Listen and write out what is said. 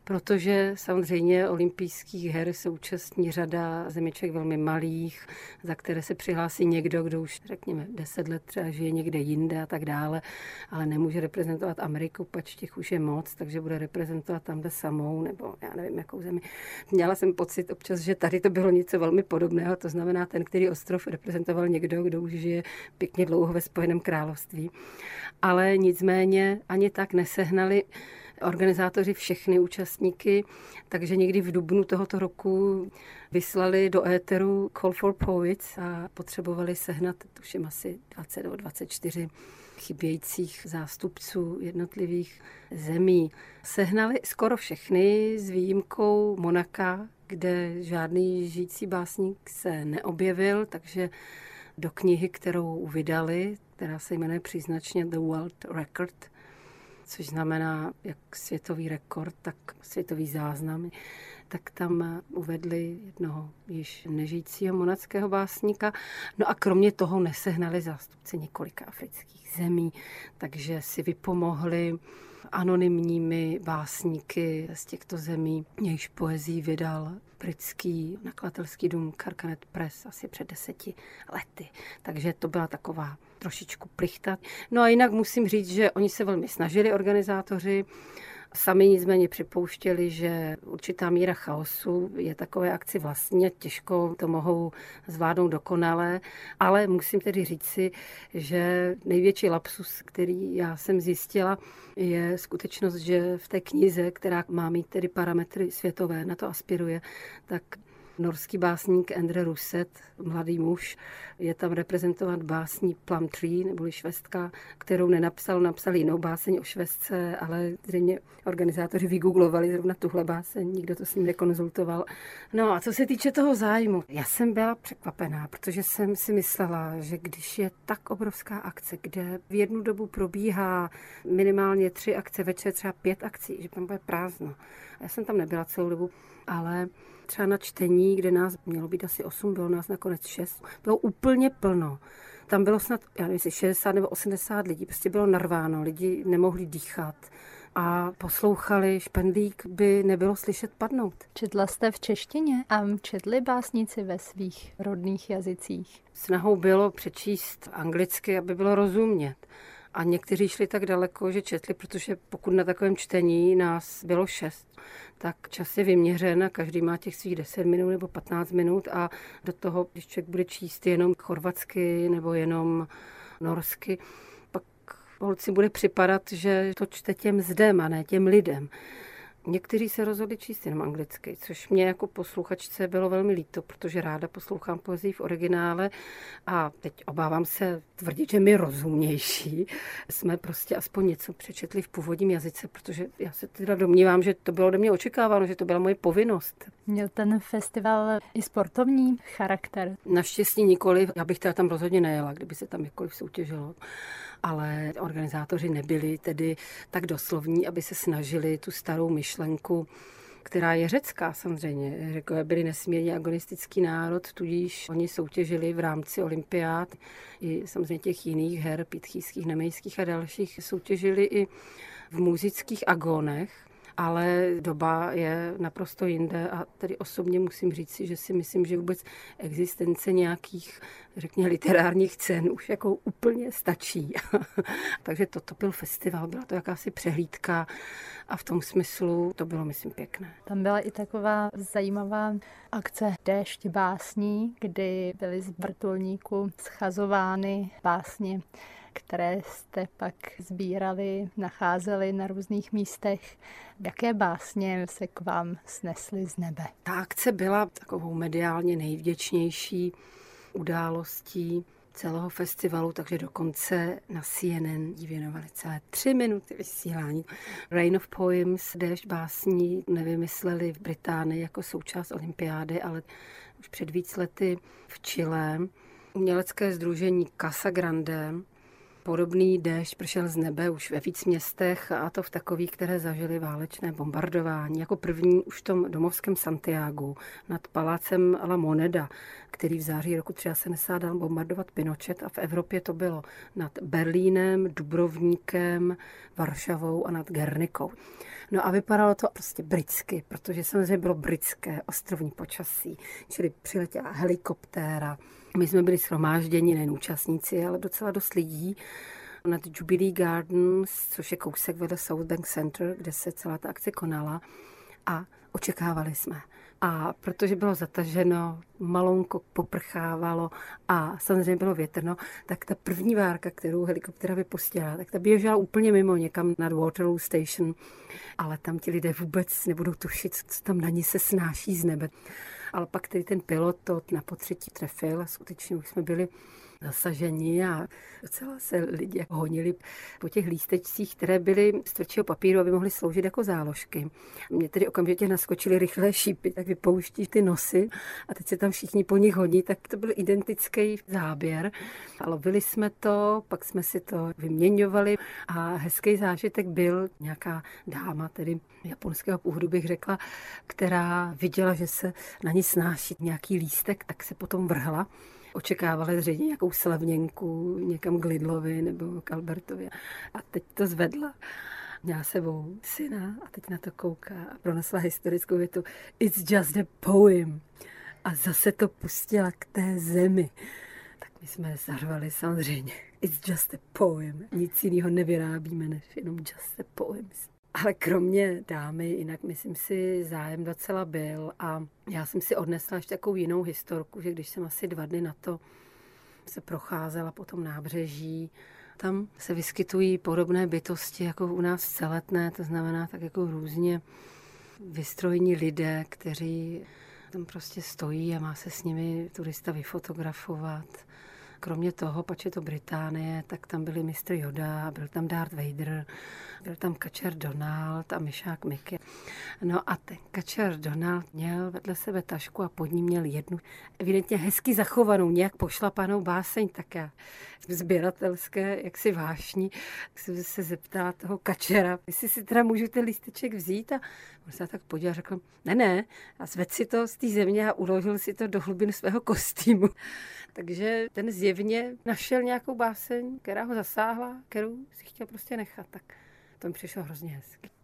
protože samozřejmě olympijských her se účastní řada zemiček velmi malých, za které se přihlásí někdo, kdo už řekněme 10 let třeba žije někde jinde a tak dále, ale nemůže reprezentovat Ameriku, pač těch už je moc, takže bude reprezentovat tamhle samou, nebo já nevím, jakou zemi. Měla jsem pocit občas, že tady to bylo něco velmi podobného, to znamená ten, který ostrov reprezentoval někdo, kdo už žije pěkně dlouho ve Spojeném království. Ale nicméně ani tak nesehnali organizátoři všechny účastníky, takže někdy v dubnu tohoto roku vyslali do éteru Call for Poets a potřebovali sehnat, tuším asi 20 nebo 24 chybějících zástupců jednotlivých zemí. Sehnali skoro všechny s výjimkou Monaka, kde žádný žijící básník se neobjevil, takže do knihy, kterou vydali, která se jmenuje příznačně The World Record, což znamená jak světový rekord, tak světový záznam, tak tam uvedli jednoho již nežijícího monackého básníka. No a kromě toho nesehnali zástupci několika afrických zemí, takže si vypomohli anonymními básníky z těchto zemí. Jejichž poezii vydal britský nakladatelský dům Carcanet Press asi před 10 lety. Takže to byla taková trošičku plichta. No a jinak musím říct, že oni se velmi snažili, organizátoři. Sami nicméně připouštěli, že určitá míra chaosu je takové akci vlastní a těžko to mohou zvládnout dokonale, ale musím tedy říci, že největší lapsus, který já jsem zjistila, je skutečnost, že v té knize, která má mít tedy parametry světové, na to aspiruje, tak norský básník Endre Ruset, mladý muž, je tam reprezentovat básní Plum Tree, neboli švestka, kterou napsal jinou báseň o švestce, ale zřejmě organizátoři vygooglovali zrovna tuhle báseň, nikdo to s ním nekonzultoval. No a co se týče toho zájmu, já jsem byla překvapená, protože jsem si myslela, že když je tak obrovská akce, kde v jednu dobu probíhá minimálně 3 akce, večer třeba 5 akcí, že tam bude prázdno. Já jsem tam nebyla celou dobu, ale třeba na čtení, kde nás mělo být asi 8, bylo nás nakonec 6, bylo úplně plno. Tam bylo snad, já nevím, 60 nebo 80 lidí, prostě bylo narváno, lidi nemohli dýchat a poslouchali, špendlík by nebylo slyšet padnout. Četla jste v češtině a četli básníci ve svých rodných jazycích? Snahou bylo přečíst anglicky, aby bylo rozumět. A někteří šli tak daleko, že četli, protože pokud na takovém čtení nás bylo 6, tak čas je vyměřen a každý má těch svých 10 minut nebo 15 minut a do toho, když člověk bude číst jenom chorvatsky nebo jenom norsky, pak holci bude připadat, že to čte těm zdem a ne těm lidem. Někteří se rozhodli číst jenom anglicky, což mě jako posluchačce bylo velmi líto, protože ráda poslouchám poezii v originále a teď obávám se tvrdit, že my rozumnější jsme prostě aspoň něco přečetli v původním jazyce, protože já se teda domnívám, že to bylo ode mě očekáváno, že to byla moje povinnost. Měl ten festival i sportovní charakter? Naštěstí nikoliv, já bych teda tam rozhodně nejela, kdyby se tam jakkoliv soutěžilo. Ale organizátoři nebyli tedy tak doslovní, aby se snažili tu starou myšlenku, která je řecká samozřejmě. Řekové byli nesmírně agonistický národ, tudíž oni soutěžili v rámci olympiád i samozřejmě těch jiných her, pytchijských, nemejských a dalších, soutěžili i v muzických agónech. Ale doba je naprosto jinde a tedy osobně musím říct, že si myslím, že vůbec existence nějakých, řekněme, literárních cen už jako úplně stačí. Takže toto byl festival, byla to jakási přehlídka a v tom smyslu to bylo, myslím, pěkné. Tam byla i taková zajímavá akce Déšť básní, kdy byly z vrtulníku schazovány básně, které jste pak sbírali, nacházeli na různých místech. Jaké básně se k vám snesly z nebe? Ta akce byla takovou mediálně nejvděčnější událostí celého festivalu, takže dokonce na CNN jí věnovali celé 3 minuty vysílání. Rain of Poems, Déšť básní, nevymysleli v Británii jako součást olympiády, ale už před víc lety v Chile. Umělecké sdružení Casa Grande Podobný déšť pršel z nebe už ve víc městech a to v takových, které zažily válečné bombardování. Jako první už v tom domovském Santiagu nad palácem La Moneda, který v září roku 1973 dal bombardovat Pinochet, a v Evropě to bylo nad Berlínem, Dubrovníkem, Varšavou a nad Gernikou. No a vypadalo to prostě britsky, protože samozřejmě bylo britské ostrovní počasí, čili přiletěla helikoptéra. My jsme byli shromážděni, nejen účastníci, ale docela dost lidí nad Jubilee Gardens, což je kousek vedle South Bank Center, kde se celá ta akce konala, a očekávali jsme. A protože bylo zataženo, malounko poprchávalo a samozřejmě bylo větrno, tak ta první várka, kterou helikoptera vypustila, tak ta běžela úplně mimo někam nad Waterloo Station, ale tam ti lidé vůbec nebudou tušit, co tam na ní se snáší z nebe. Ale pak tedy ten pilot to na potřetí trefil a skutečně už jsme byli zasaženi a docela se lidi honili po těch lístečcích, které byly z tvrdšího papíru, aby mohly sloužit jako záložky. Mě tedy okamžitě naskočily rychlé šípy, tak vypouští ty nosy a teď se tam všichni po nich hodí, tak to byl identický záběr. A lovili jsme to, pak jsme si to vyměňovali a hezký zážitek byl nějaká dáma, tedy japonského původu bych řekla, která viděla, že se na ní snáší nějaký lístek, tak se potom vrhla. Očekávala zřejmě nějakou slavněnku někam k Lidlovi nebo k Albertovi. A teď to zvedla. Měla sebou syna a teď na to kouká a pronesla historickou větu It's just a poem. A zase to pustila k té zemi. Tak my jsme zarvali samozřejmě. It's just a poem. Nic jiného nevyrábíme, než jenom just a poems. Ale kromě dámy, jinak myslím si, zájem docela byl a já jsem si odnesla ještě takovou jinou historku, že když jsem asi 2 dny na to se procházela po tom nábřeží, tam se vyskytují podobné bytosti jako u nás v Celetné, to znamená tak jako různě vystrojení lidé, kteří tam prostě stojí a má se s nimi turista vyfotografovat. Kromě toho, pač je to Británie, tak tam byli mistr Yoda, byl tam Darth Vader, byl tam kačer Donald a myšák Mickey. No a ten kačer Donald měl vedle sebe tašku a pod ní měl jednu evidentně hezky zachovanou, nějak pošlapanou báseň, tak já v sběratelské jaksi vášni, tak jsem se zeptala toho kačera, jestli si teda můžu ten lísteček vzít, a on se tak podíval a řekl, ne, a zvedl si to z té země a uložil si to do hlubin svého kostýmu. Takže ten zjevně našel nějakou báseň, která ho zasáhla, kterou si chtěl prostě nechat, tak to mi přišlo hrozně hezky.